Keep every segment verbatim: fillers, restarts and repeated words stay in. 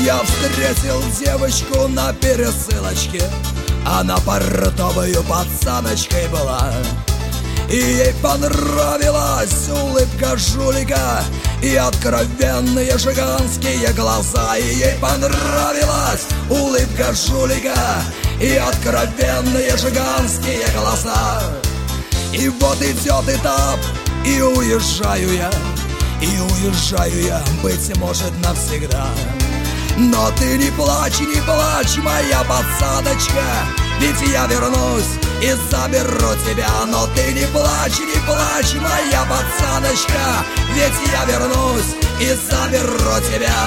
Я встретил девочку на пересылочке, она портовою пацаночкой была. И ей понравилась улыбка жулика и откровенные жиганские глаза. И ей понравилась улыбка жулика и откровенные жиганские глаза. И вот идет этап, и уезжаю я, и уезжаю я, быть может, навсегда. Но ты не плачь, не плачь, моя пацаночка, ведь я вернусь и заберу тебя. Но ты не плачь, не плачь, моя пацаночка, ведь я вернусь и заберу тебя.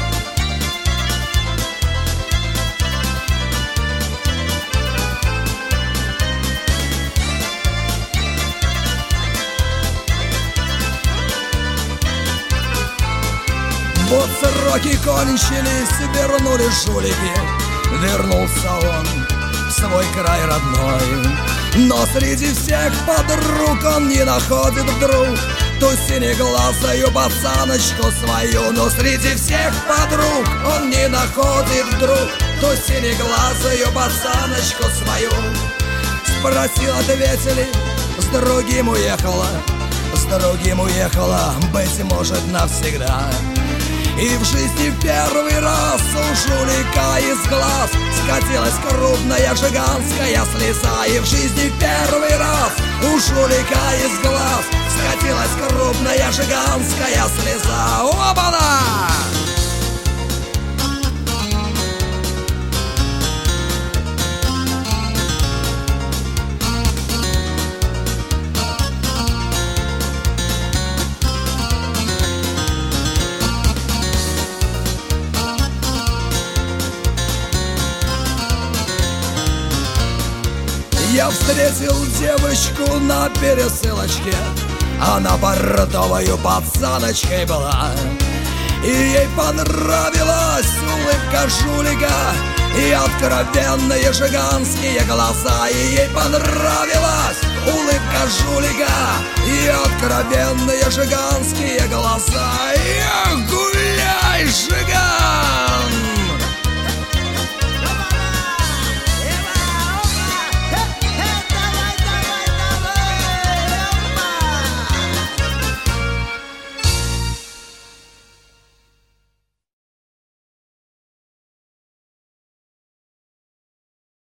Вот сроки кончились, вернули жулики, вернулся он в свой край родной. Но среди всех подруг он не находит вдруг ту синеглазую пацаночку свою. Но среди всех подруг он не находит вдруг ту синеглазую пацаночку свою. Спросил, ответили, с другим уехала, с другим уехала, быть может, навсегда. И в жизни первый раз у жулика из глаз скатилась крупная жиганская слеза. И в жизни первый раз у жулика из глаз скатилась крупная жиганская слеза. Оба-на! Я встретил девочку на пересылочке, она портовою пацаночкой была. И ей понравилась улыбка жулика и откровенные жиганские глаза. И ей понравилась улыбка жулика и откровенные жиганские глаза. И